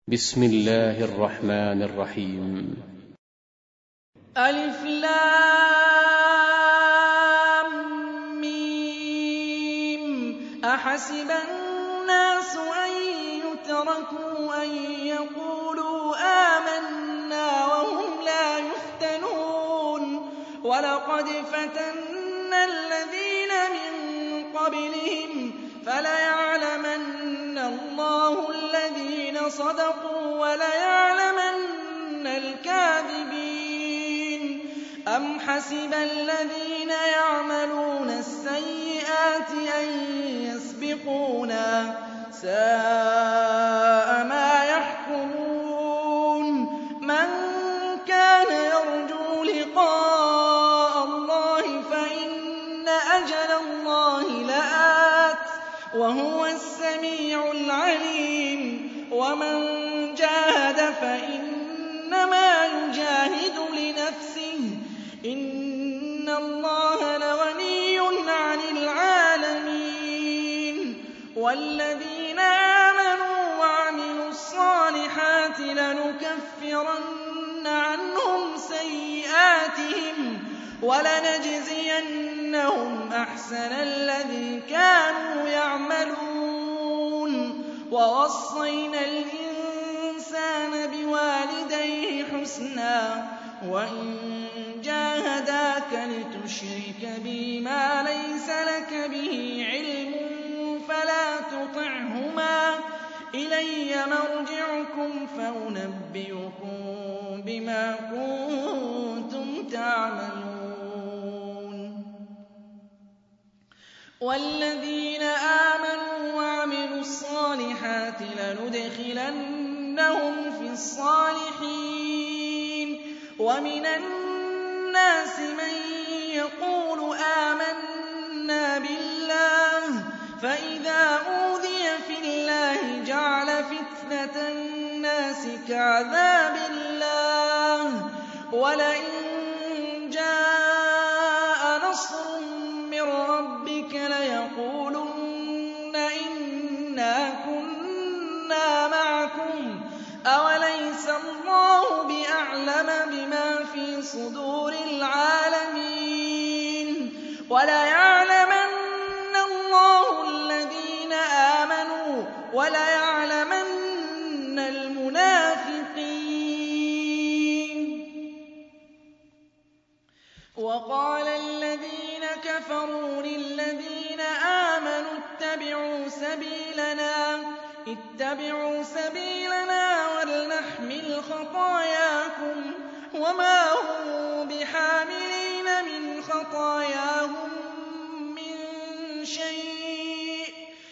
بسم الله الرحمن الرحيم. ألف لام ميم. أحسب الناس أن يتركوا أن يقولوا آمنا وهم لا يفتنون ولقد فتنا الذين من قبلهم فليعلمن الله الذين صدقوا وليعلمن الكاذبين. أم حسب الذين يعملون السيئات أن يسبقونا ساء ما يحكمون. من كان يرجو لقاء الله فإن أجل الله لآت وهو السميع العليم. ومن جاهد فإنما يجاهد لنفسه إن الله لغني عن العالمين. والذين آمنوا وعملوا الصالحات لنكفرن عنهم سيئاتهم ولنجزينهم أحسن الذي كانوا يعملون. ووصينا الإنسان بوالديه حسنا وإن جاهداك لتشرك بي ما ليس لك به علم فلا تطعهما إلي مرجعكم فأنبئكم بما كنتم تعملون. والذين آمنوا وعملوا الصالحات لندخلنهم في الصالحين. ومن الناس من يقول آمنا بالله فإذا أوذي في الله جعل فتنة الناس كعذاب الله ولئن جاء نصر من ربك ليقولن إنا كنا معكم أوليس الله بأعلم بما في صدور العالمين. وليعلمن الله الذين آمنوا وليعلمن المنافقين. وقال الذين كفروا للذين آمنوا اتبعوا سبيلنا ولنحمل خطاياكم وما هم بحاملين من خطاياهم من شيء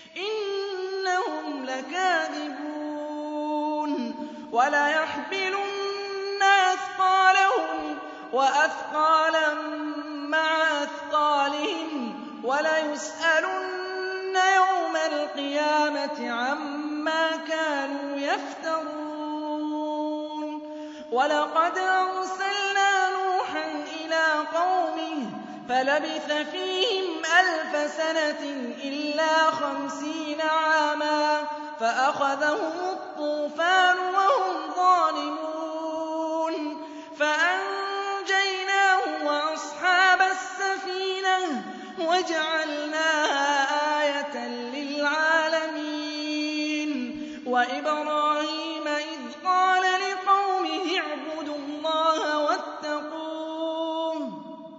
إنهم لكاذبون. وليحملن أثقالهم وأثقالا مع أثقالهم وليسألن يوم القيامة عما كانوا يفترون. ولقد أرسلنا نوحا إلى قومه فلبث فيهم 1000 سنة إلا 50 عاما فأخذهم الطوفان وهم ظالمون فأنجيناه وأصحاب السفينة وجعلناها آية للعالمين. وإبراهيم إذ قال لقومه اعبدوا الله واتقوه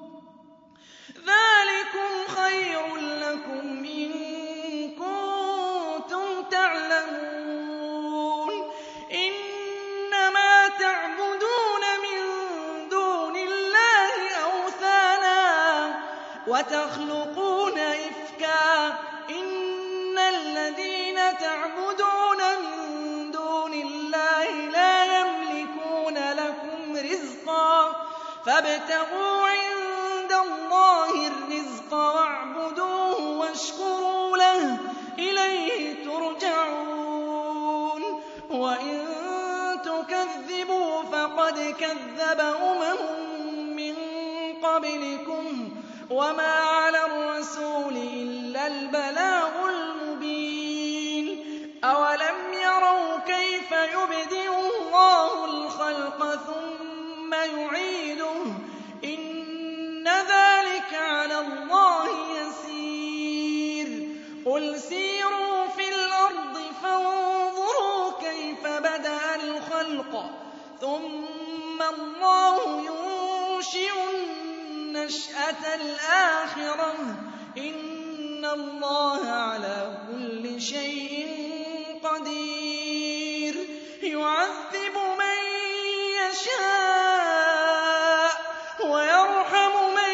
ذلكم خير لكم إن كنتم تعلمون. إنما تعبدون من دون الله أوثانا وتخلقون إفكا إن الذين تعبدون من دون الله لا يملكون لكم رزقا فابتغوا عند الله الرزق واعبدوه واشكروا له إليه ترجعون. وإن تكذبوا فقد كذب من قبلكم وما على الرسول إلا البلاغ المبين. أولم يروا كيف يبدئ يُعِيدُهُ ۚ إِنَّ ذَٰلِكَ عَلَى اللَّهِ يَسِيرٌ قُلْ سِيرُوا فِي الْأَرْضِ فَانظُرُوا كَيْفَ بَدَأَ الْخَلْقَ ثُمَّ اللَّهُ يُنشِئُ النَّشْأَةَ الْآخِرَةَ ۚ إِنَّ اللَّهَ عَلَىٰ كُلِّ شَيْءٍ قَدِيرٌ يُعَذِّبُ مَن يَشَاءُ وَيَرْحَمُ مَن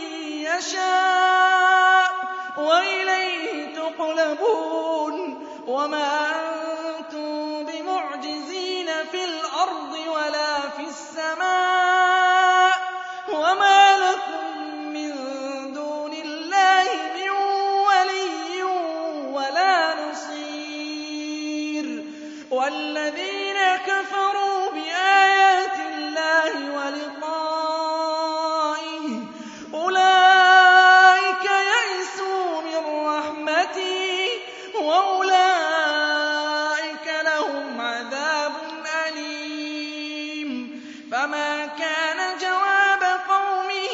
يَشَاءُ وَإِلَيْهِ تُقْلَبُونَ وَمَا أَنتُم بِمُعْجِزِينَ فِي الْأَرْضِ وَلَا فِي السَّمَاءِ وَمَا لَكُم مِّن دُونِ اللَّهِ مِن وَلِيٍّ وَلَا نَصِيرٍ وَالَّذِينَ كَفَرُوا بِآيَاتِ اللَّهِ وَلِقَائِهِ أُولَٰئِكَ يَئِسُوا مِن رَّحْمَتِي وَأُولَٰئِكَ لَهُمْ عَذَابٌ أَلِيمٌ فَمَا كَانَ جَوَابَ قَوْمِهِ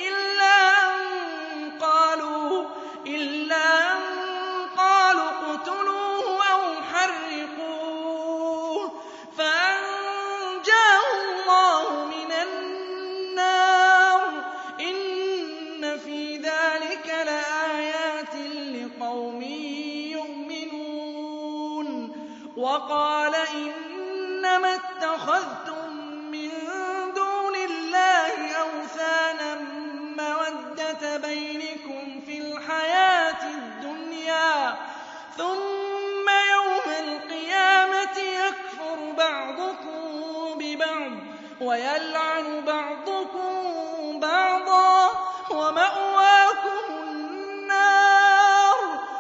إِلَّا أَن قَالُوا اقْتُلُوهُ أَوْ حَرِّقُوهُ فَأَنجَاهُ اللَّهُ مِنَ النَّارِ ۚ إِنَّ فِي ذَٰلِكَ لَآيَاتٍ لِّقَوْمٍ يُؤْمِنُونَ وَقَالَ إِنَّمَا اتَّخَذْتُم مِّن دُونِ اللَّهِ أَوْثَانًا مَّوَدَّةَ بَيْنِكُمْ فِي الْحَيَاةِ الدُّنْيَا ۖ ثُمَّ يَوْمَ الْقِيَامَةِ يَكْفُرُ بَعْضُكُم بِبَعْضٍ وَيَلْعَنُ بَعْضُكُم بَعْضًا وَمَأْوَاكُمُ النَّارُ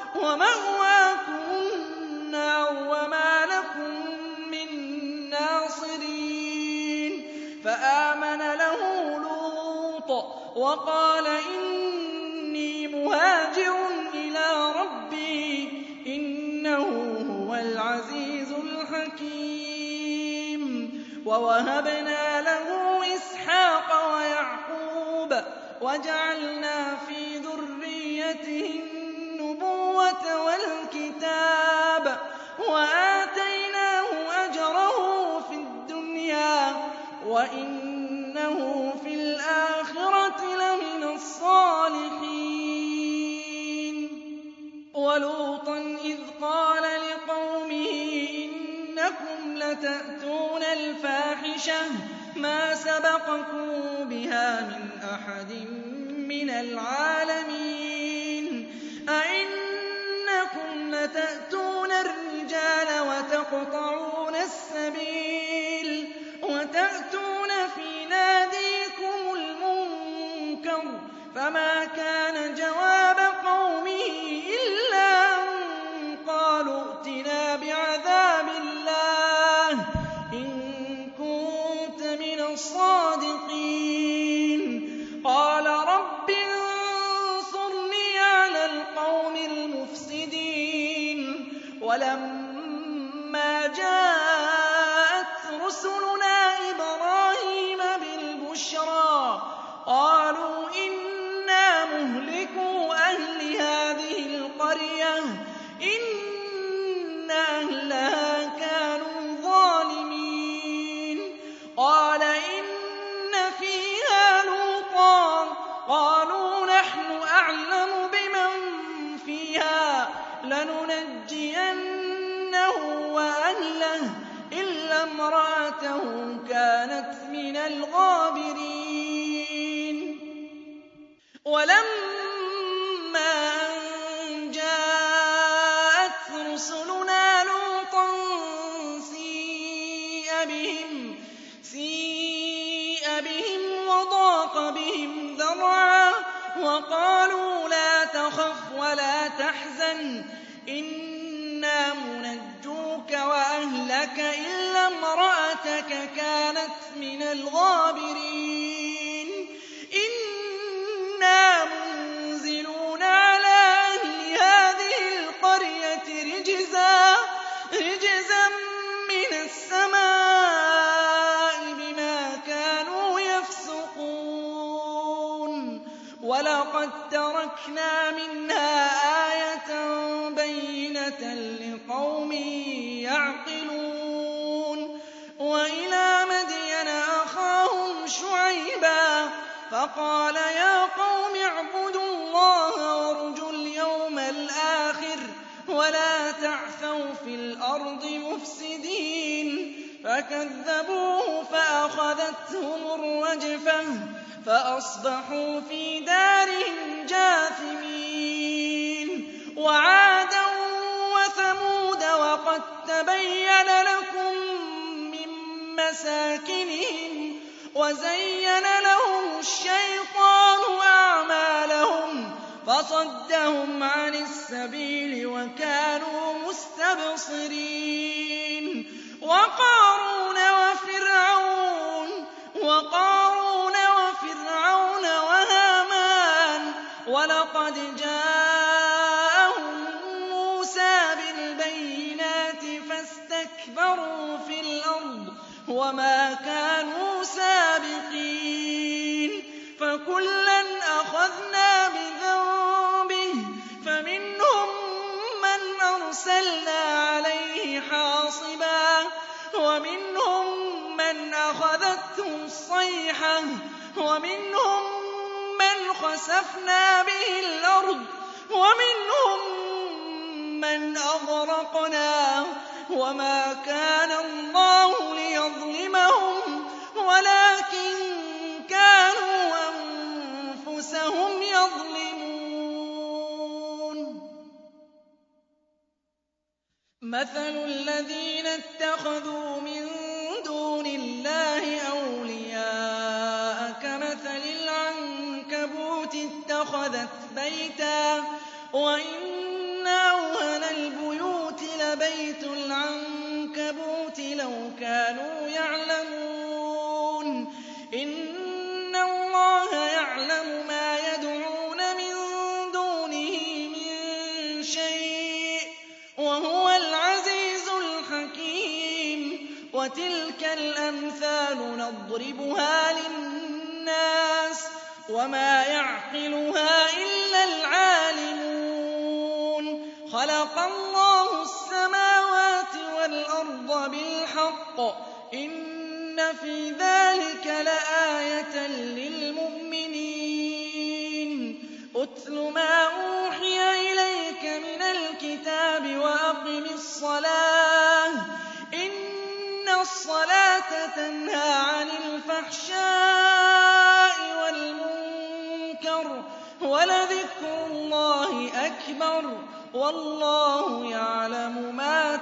وَمَا لَكُم مِّن نَّاصِرِينَ فَآمَنَ لَهُ لُوطٌ وَقَالَ إِنِّي مُهَاجِرٌ إِلَىٰ رَبِّي إِنَّهُ هُوَ الْعَزِيزُ الْحَكِيمُ وَوَهَبْنَا لَهُ إِسْحَاقَ وَيَعْقُوبَ وَجَعَلْنَا فِي ذُرِّيَّتِهِ النُّبُوَّةَ وَالْكِتَابَ وَآتَيْنَاهُ أَجْرَهُ فِي الدُّنْيَا وَإِنَّهُ فِي الْآخِرَةِ لَمِنَ الصَّالِحِينَ وَلُوطًا إِذْ قَالَ لِقَوْمِهِ إِنَّكُمْ لَتَأْتُونَ الْفَاحِشَةَ مَا سَبَقَكُم بِهَا مِنْ أَحَدٍ مِّنَ الْعَالَمِينَ أَئِنَّكُمْ لَتَأْتُونَ الرِّجَالَ وَتَقْطَعُونَ السَّبِيلَ وَتَأْتُونَ فِي نَادِيكُمُ الْمُنكَرَ فَمَا كَانَ جَوَابَ قَوْمِهِ إِلَّا أَن قَالُوا ائْتِنَا بِعَذَابِ اللَّهِ إِن كُنتَ مِنَ الصَّادِقِينَ قَالَ رَبِّ انصُرْنِي عَلَى الْقَوْمِ الْمُفْسِدِينَ وَلَمَّا جَاءَتْ رُسُلُنَا إِبْرَاهِيمَ بِالْبُشْرَىٰ قَالُوا إِنَّا مُهْلِكُو أَهْلِ هَٰذِهِ الْقَرْيَةِ إِنَّ أَهْلَهَا كَانُوا ظَالِمِينَ قَالَ إِنَّ فِيهَا لُوطًا قَالُوا نَحْنُ أَعْلَمُ بِمَن فِيهَا لَنُنَجِّيَنَّهُ وَأَهْلَهُ إِلَّا امْرَأَتَهُ كَانَتْ مِنَ الْغَابِرِينَ وَلَمَّا أَن جَاءَتْ رُسُلُنَا لُوطًا سِيءَ بِهِمْ وَضَاقَ بِهِمْ ذَرْعًا وَقَالُوا لَا تَخَفْ وَلَا تَحْزَنْ إِنَّا مُنَجُّوكَ وَأَهْلَكَ إِلَّا امْرَأَتَكَ كَانَتْ مِنَ الْغَابِرِينَ إِنَّا مُنزِلُونَ عَلَىٰ أَهْلِ هَٰذِهِ الْقَرْيَةِ رِجْزًا مِّنَ السَّمَاءِ بِمَا كَانُوا وَتَرَكْنَا مِنْهَا آيَةً بَيِّنَةً لِّقَوْمٍ يَعْقِلُونَ وَإِلَىٰ مَدْيَنَ أَخَاهُمْ شُعَيْبًا فَقَالَ يَا قَوْمِ اعْبُدُوا اللَّهَ وَارْجُوا الْيَوْمَ الْآخِرَ وَلَا تَعْثَوْا فِي الْأَرْضِ مُفْسِدِينَ فَكَذَّبُوهُ فَأَخَذَتْهُمُ الرَّجْفَةُ فَأَصْبَحُوا فِي دَارِهِمْ جَاثِمِينَ وَعَادًا وَثَمُودَ وَقَد تَّبَيَّنَ لَكُم مِّن مَّسَاكِنِهِمْ وَزَيَّنَ لَهُمُ الشَّيْطَانُ أَعْمَالَهُمْ فَصَدَّهُمْ عَنِ السَّبِيلِ وَكَانُوا مُسْتَبْصِرِينَ وَقَارُونَ وَفِرْعَوْنَ وَهَامَانَ وَلَقَدْ جَاءَهُم مُّوسَىٰ بِالْبَيِّنَاتِ فَاسْتَكْبَرُوا فِي الْأَرْضِ وَمَا كَانُوا سَابِقِينَ فَكُلًّا أَخَذْنَا بِذَنبِهِ فَمِنْهُم مَّنْ أَرْسَلْنَا عَلَيْهِ حَاصِبًا وَمِنْهُم مَّنْ أَخَذَتْهُ الصَّيْحَةُ وَمِنْهُم مَّنْ خَسَفْنَا بِهِ الْأَرْضَ وَمِنْهُم مَّنْ أَغْرَقْنَا وَمَا كَانَ اللَّهُ لِيَظْلِمَهُمْ وَلَٰكِن كَانُوا أَنفُسَهُمْ يَظْلِمُونَ مَثَلُ الَّذِينَ اتَّخَذُوا مِن دُونِ اللَّهِ أَوْلِيَاءَ كَمَثَلِ الْعَنكَبُوتِ اتَّخَذَتْ بَيْتًا وَإِنَّ أَوْهَنَ الْبُيُوتِ لَبَيْتُ الْعَنكَبُوتِ لَوْ كَانُوا يَعْلَمُونَ إِنَّ اللَّهَ يَعْلَمُ مَا يَدْعُونَ مِن دُونِهِ مِن شَيْءٍ وَهُوَ الْعَزِيزُ الْحَكِيمُ وَتِلْكَ الْأَمْثَالُ نَضْرِبُهَا لِلنَّاسِ وَمَا يَعْقِلُهَا إِلَّا الْعَالِمُونَ خَلَقَ اللَّهُ السَّمَاوَاتِ وَالْأَرْضَ بِالْحَقِّ ۚ إِنَّ فِي ذَٰلِكَ لَآيَةً لِّلْمُؤْمِنِينَ اتْلُ مَا أُوحِيَ إِلَيْكَ مِنَ الْكِتَابِ وَأَقِمِ الصَّلَاةَ ۖ إِنَّ الصَّلَاةَ تَنْهَىٰ عَنِ الْفَحْشَاءِ وَالْمُنكَرِ ۗ وَلَذِكْرُ اللَّهِ أَكْبَرُ ۗ وَاللَّهُ يَعْلَمُ مَا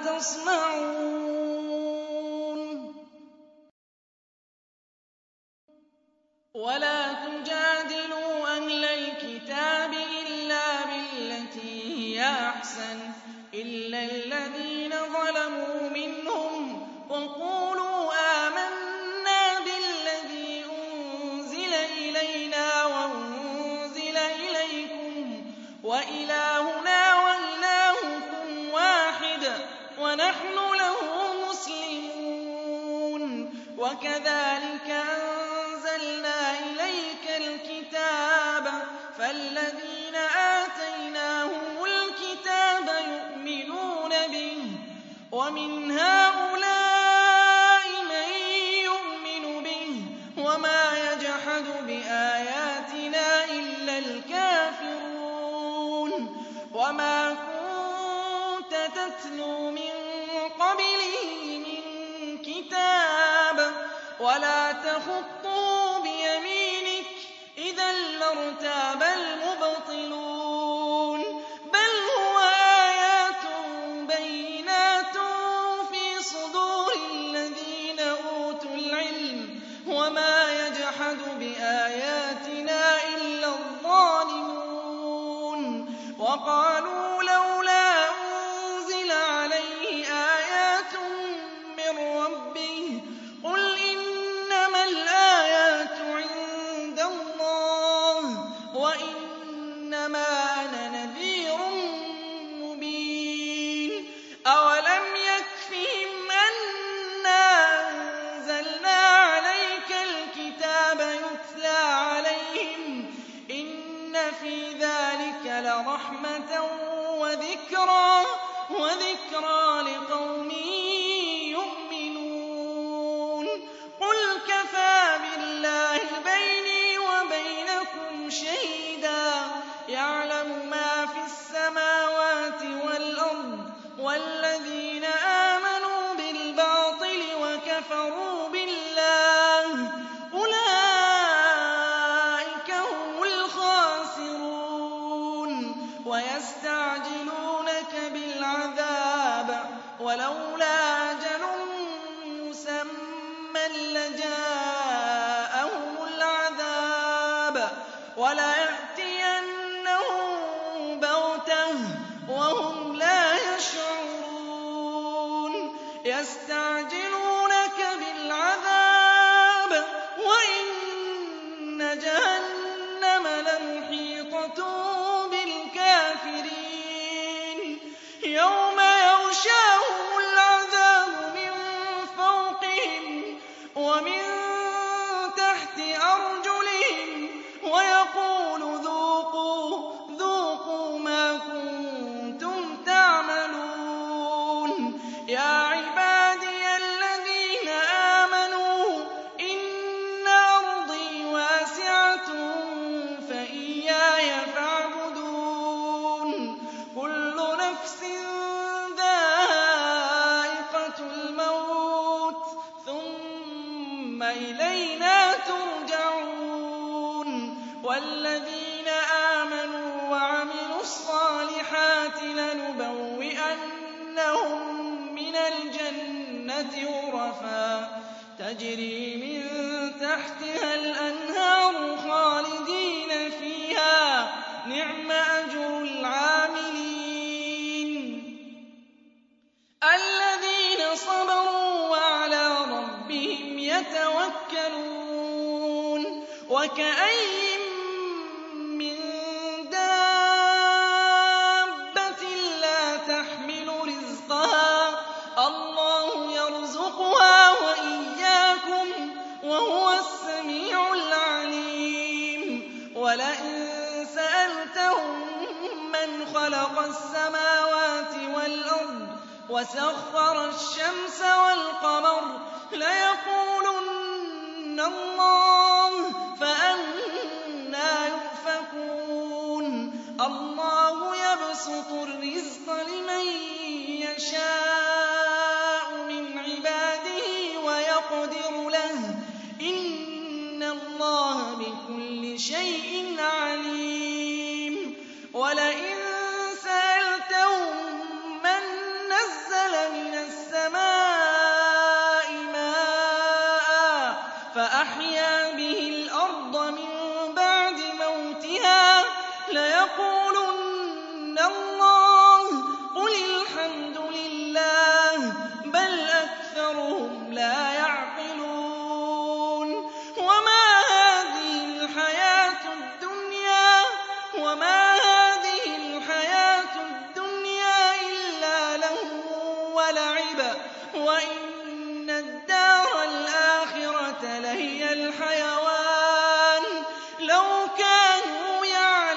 تَصْنَعُونَ وَلَا تُجَادِلُوا أَهْلَ الْكِتَابِ إِلَّا بِالَّتِي هِيَ أَحْسَنُ إِلَّا الَّذِينَ ظَلَمُوا مِنْهُمْ وَقُولُوا آمَنَّا بِالَّذِي أُنزِلَ إِلَيْنَا وَأُنزِلَ إِلَيْكُمْ وَإِلَٰهُنَا وَإِلَٰهُكُمْ وَاحِدٌ وَنَحْنُ لَهُ مُسْلِمُونَ وَكَذَٰلِكَ أَنزَلْنَا إِلَيْكَ الْكِتَابَ فَالَّذِينَ آتَيْنَاهُمُ الْكِتَابَ يُؤْمِنُونَ بِهِ وَمِنْ هَٰؤُلَاءِ مَن يُؤْمِنُ بِهِ وَمَا يَجْحَدُ بِآيَاتِنَا إِلَّا الْكَافِرُونَ وَمَا كُنتَ تَتْلُو مِن قَبْلِهِ مِن كِتَابٍ وَلَا تَخُطُّهُ بِيَمِينِكَ إِذًا لَّارْتَابَ الْمُبْطِلُونَ بَلْ هُوَ آيَاتٌ بَيِّنَاتٌ فِي صُدُورِ الَّذِينَ أُوتُوا الْعِلْمَ وَمَا يَجْحَدُ بِآيَاتِنَا إِلَّا الظَّالِمُونَ وَقَالُوا لَوْلَا أُنزِلَ عَلَيْهِ آيَاتٌ مِّن رَّبِّهِ قُلْ إِنَّمَا الْآيَاتُ عِندَ اللَّهِ وَإِنَّمَا كَفَرُوا بِاللَّهِ أُولَٰئِكَ هُمُ الْخَاسِرُونَ وَيَسْتَعْجِلُونَكَ بِالْعَذَابِ وَلَوْلَا أَجَلٌ مُّسَمًّى لَّجَاءَهُمُ الْعَذَابُ وَلَيَأْتِيَنَّهُم بَغْتَةً وَهُمْ لَا يَشْعُرُونَ يَسْتَعْجِلُونَكَ بِالْعَذَابِ وَإِنَّ جَهَنَّمَ لَمُحِيطَةٌ بِالْكَافِرِينَ يَوْمَ يَغْشَاهُمُ الْعَذَابُ مِن فَوْقِهِمْ وَمِن تَحْتِ أَرْجُلِهِمْ وَيَقُولُ ذُوقُوا مَا كُنتُمْ تَعْمَلُونَ يَا عِبَادِيَ الَّذِينَ آمَنُوا إِنَّ أَرْضِي وَاسِعَةٌ فَإِيَّايَ فَاعْبُدُونِ كُلُّ نَفْسٍ ذَائِقَةُ الْمَوْتِ ثُمَّ إِلَيْنَا تُرْجَعُونَ وَالَّذِينَ آمَنُوا وَعَمِلُوا الصَّالِحَاتِ لَنُبَوِّئَنَّهُم مِّنَ الْجَنَّةِ غُرَفًا تَجْرِي مِن تَحْتِهَا الْأَنْهَارُ خَالِدِينَ فِيهَا ۚ نِعْمَ أَجْرُ الْعَامِلِينَ الَّذِينَ صَبَرُوا وَعَلَىٰ رَبِّهِمْ يَتَوَكَّلُونَ وَكَأَيِّن مِّن دَابَّةٍ لَّا تَحْمِلُ رِزْقَهَا اللَّهُ يَرْزُقُهَا وَإِيَّاكُمْ ۚ وَهُوَ السَّمِيعُ الْعَلِيمُ وَلَئِن سَأَلْتَهُم مَّنْ خَلَقَ السَّمَاوَاتِ وَالْأَرْضَ وَسَخَّرَ الشَّمْسَ وَالْقَمَرَ لَيَقُولُنَّ اللَّهُ ۖ فَأَنَّىٰ يُؤْفَكُونَ اللَّهُ يَبْسُطُ الرِّزْقَ لِمَن يَشَاءُ مِنْ عِبَادِهِ وَيَقْدِرُ لَهُ ۚ إِنَّ اللَّهَ بِكُلِّ شَيْءٍ عَلِيمٌ وَلَئِن سَأَلْتَهُم مَّن نَّزَّلَ مِنَ السَّمَاءِ مَاءً فَأَحْيَا بِهِ الْأَرْضَ مِن بَعْدِ مَوْتِهَا لَيَقُولُنَّ اللَّهُ ۚ قُلِ الْحَمْدُ لِلَّهِ ۚ بَلْ أَكْثَرُهُمْ لَا يَعْقِلُونَ وَمَا هَٰذِهِ الْحَيَاةُ إِلَّا لَهْوٌ وَلَعِبٌ ۚ وَإِنَّ الدَّارَ الْآخِرَةَ لَهِيَ الْحَيَوَانُ ۚ لَوْ كَانُوا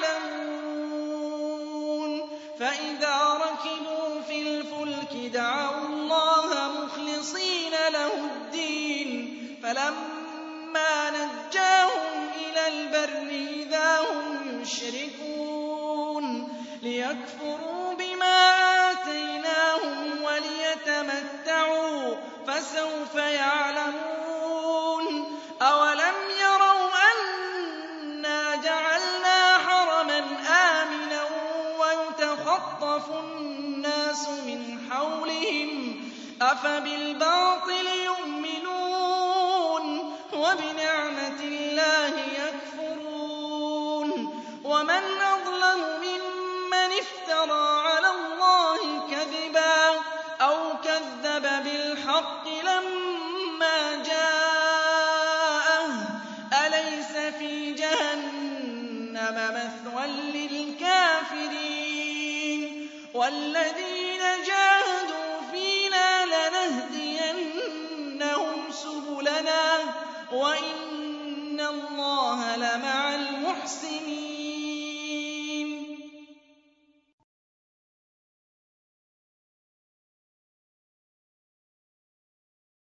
يَعْلَمُونَ فَإِذَا رَكِبُوا فِي الْفُلْكِ دَعَوُا اللَّهَ مُخْلِصِينَ لَهُ الدِّينَ فَلَمَّا نَجَّاهُمْ إِلَى الْبَرِّ إِذَا هُمْ يُشْرِكُونَ لِيَكْفُرُوا بِمَا آتَيْنَاهُمْ وَلِيَتَمَتَّعُوا ۖ فَسَوْفَ يَعْلَمُونَ أَوَلَمْ يَرَوْا أَنَّا جَعَلْنَا حَرَمًا آمِنًا وَيُتَخَطَّفُ النَّاسُ مِنْ حَوْلِهِمْ ۚ أَفَبِالْبَاطِلِ يُؤْمِنُونَ وَبِنِعْمَةِ اللَّهِ يَكْفُرُونَ وَمَنْ أَظْلَمُ مِمَّنِ افْتَرَىٰ عَلَى اللَّهِ كَذِبًا أَوْ كَذَّبَ بِالْحَقِّ لَمَّا جَاءَهُ ۚ أَلَيْسَ فِي جَهَنَّمَ مَثْوًى لِّلْكَافِرِينَ وَالَّذِينَ جَاهَدُوا فِينَا لَنَهْدِيَنَّهُمْ سُبُلَنَا ۚ وَإِنَّ اللَّهَ لَمَعَ الْمُحْسِنِينَ